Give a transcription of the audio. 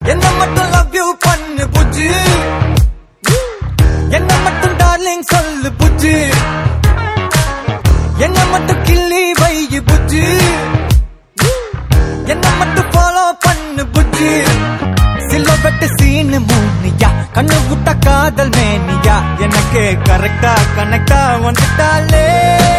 என்ன மட்டும் love you பண்ணு புஜ்ஜு, என்ன மட்டும் டார்லிங் சொல்லு புஜ்ஜு, என்ன மட்டும் கிள்ளி வை புஜ்ஜு, என்ன மட்டும் ஃபாலோ பண்ணு புஜ்ஜு. சிலவெட்டு சீனு மூனியா, கண்ணு விட்ட காதல் மேனியா, எனக்கு கரெக்டா கனெக்டா வந்துட்டாலே